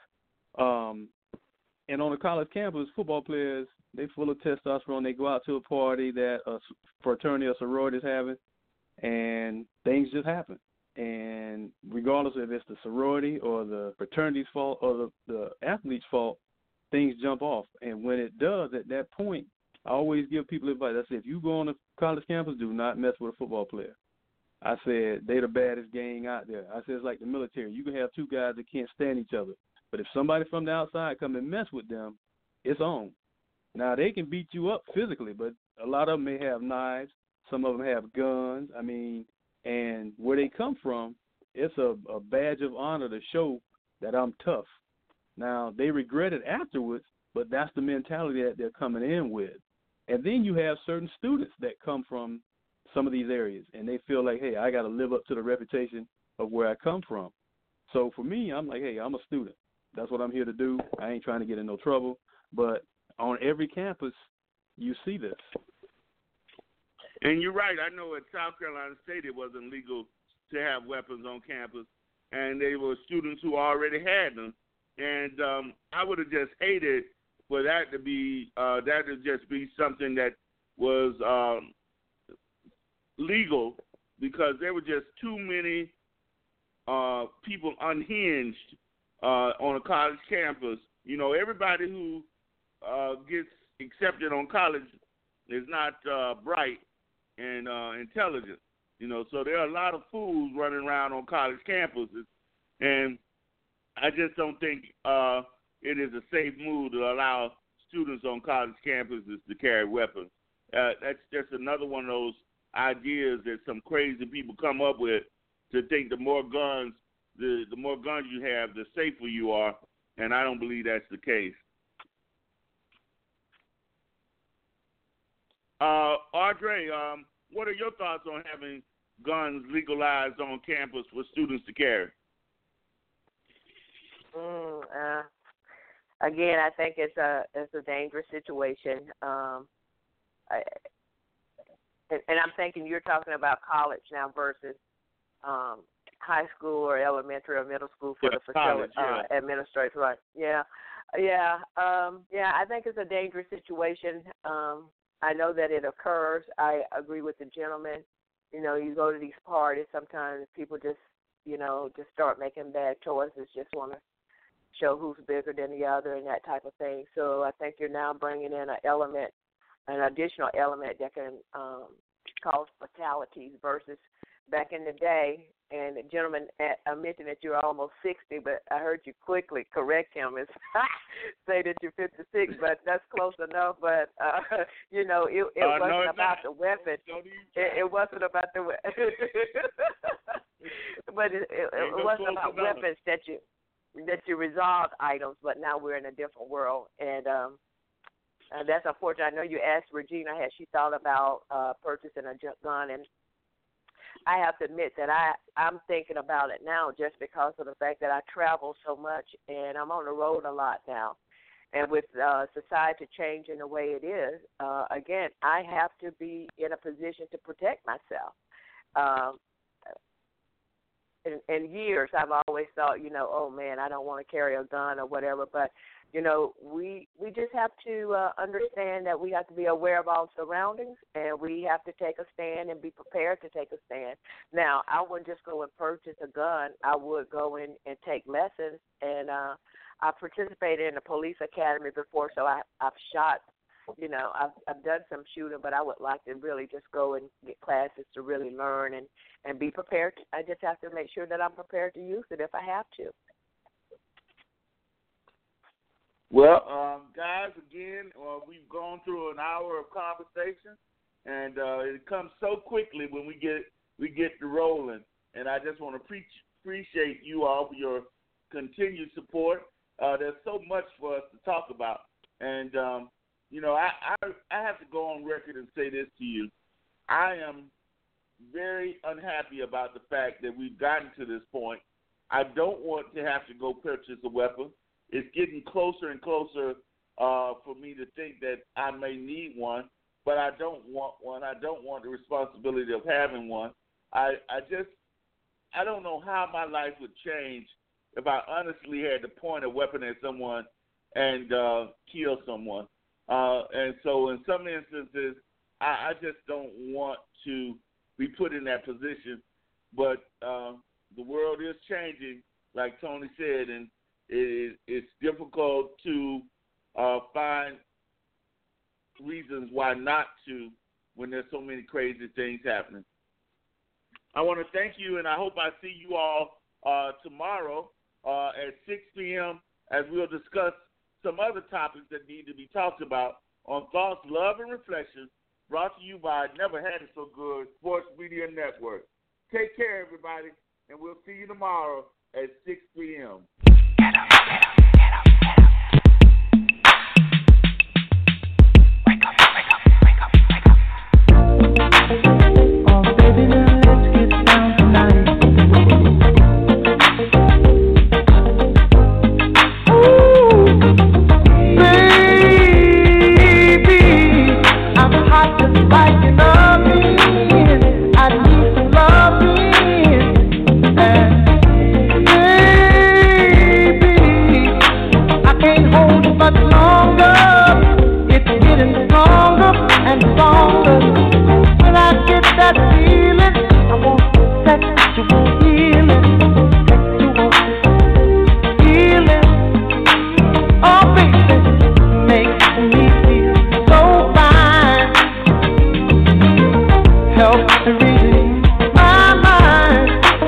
Um, and on the college campus, football players, they full of testosterone. They go out to a party that a fraternity or sorority is having, and things just happen. And regardless of if it's the sorority or the fraternity's fault or the, the athlete's fault, things jump off. And when it does, at that point, I always give people advice. I say, if you go on a college campus, do not mess with a football player. I said, they're the baddest gang out there. I said, it's like the military. You can have two guys that can't stand each other. But if somebody from the outside come and mess with them, it's on. Now, they can beat you up physically, but a lot of them may have knives. Some of them have guns. I mean, and where they come from, it's a, a badge of honor to show that I'm tough. Now, they regret it afterwards, but that's the mentality that they're coming in with. And then you have certain students that come from some of these areas, and they feel like, hey, I got to live up to the reputation of where I come from. So for me, I'm like, hey, I'm a student. That's what I'm here to do. I ain't trying to get in no trouble. But on every campus, you see this. And you're right. I know at South Carolina State it wasn't legal to have weapons on campus, and they were students who already had them. And um, I would have just hated for that to be uh, that to just be something that was um, legal, because there were just too many uh, people unhinged uh, on a college campus. You know, everybody who uh, gets accepted on college is not uh, bright and uh, intelligent. You know, so there are a lot of fools running around on college campuses, and I just don't think uh, it is a safe move to allow students on college campuses to carry weapons. Uh, that's just another one of those ideas that some crazy people come up with to think the more guns, the, the more guns you have, the safer you are, and I don't believe that's the case. Uh, Audrey, um, what are your thoughts on having guns legalized on campus for students to carry? Mm, uh, again, I think it's a it's a dangerous situation. Um, I, and, and I'm thinking you're talking about college now versus um, high school or elementary or middle school for yeah, the facility college, yeah. uh, administrators, right? Yeah, yeah, um, yeah. I think it's a dangerous situation. Um, I know that it occurs. I agree with the gentleman. You know, you go to these parties, sometimes people just, you know, just start making bad choices, just want to show who's bigger than the other and that type of thing. So I think you're now bringing in an element, an additional element that can um, cause fatalities versus back in the day, and the gentleman at, I mentioned that you're almost sixty, but I heard you quickly correct him and say that you're fifty-six, but that's close enough. But, uh, you know, it, it uh, wasn't no, about not. the weapon. It, it wasn't about the weapon. But it, it, it no wasn't about enough. weapons that you that you resolved items, but now we're in a different world. And um, uh, that's unfortunate. I know you asked Regina, had she thought about uh, purchasing a gun, and I have to admit that I, I'm thinking about it now just because of the fact that I travel so much and I'm on the road a lot now. And with uh, society changing the way it is, uh, again, I have to be in a position to protect myself. Um, in, in years, I've always thought, you know, oh, man, I don't want to carry a gun or whatever, but you know, we we just have to uh, understand that we have to be aware of our surroundings, and we have to take a stand and be prepared to take a stand. Now, I wouldn't just go and purchase a gun. I would go in and take lessons, and uh, I participated in the police academy before, so I, I've shot, you know, I've, I've done some shooting, but I would like to really just go and get classes to really learn and, and be prepared. I just have to make sure that I'm prepared to use it if I have to. Well, um, guys, again, uh, we've gone through an hour of conversation, and uh, it comes so quickly when we get we get to rolling. And I just want to pre- appreciate you all for your continued support. Uh, there's so much for us to talk about, and um, you know, I, I I have to go on record and say this to you. I am very unhappy about the fact that we've gotten to this point. I don't want to have to go purchase a weapon. It's getting closer and closer uh, for me to think that I may need one, but I don't want one. I don't want the responsibility of having one. I, I just, I don't know how my life would change if I honestly had to point a weapon at someone and uh, kill someone. Uh, and so in some instances, I, I just don't want to be put in that position. But uh, the world is changing, like Tony said, and It, it's difficult to uh, find reasons why not to when there's so many crazy things happening. I want to thank you, and I hope I see you all uh, tomorrow uh, at six p.m. as we'll discuss some other topics that need to be talked about on Thoughts, Love, and Reflections, brought to you by Never Had It So Good Sports Media Network. Take care, everybody, and we'll see you tomorrow at six p.m. Get up, get up, get up, get up. Wake up, wake up, wake up, wake up. Oh, baby, now let's get down tonight. Ooh, baby, I'm hot just like an oven. I need some loving. And much longer, it's getting stronger and stronger. When I get that feeling, I want sexual healing, sexual healing. Oh, baby, makes me feel so fine. Helps to relieve my mind.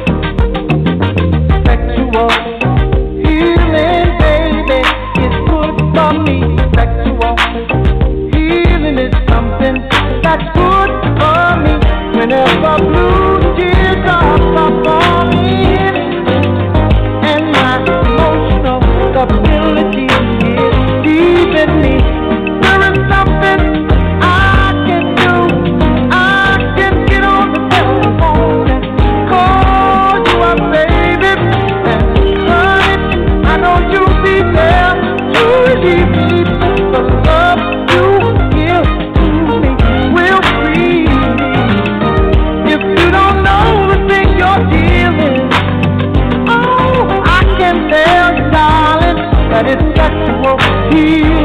Sexual healing, baby. For me, sexual healing is something that's good for me. Whenever blue teardrops are falling and my emotional stability is leaving me, there is something I can do. I can get on the telephone and call you up, baby, and honey, I know you'll be there. Leave me, the love you give to me will free me. If you don't know the thing you're dealing, oh, I can tell you, darling, that it's sexual healing.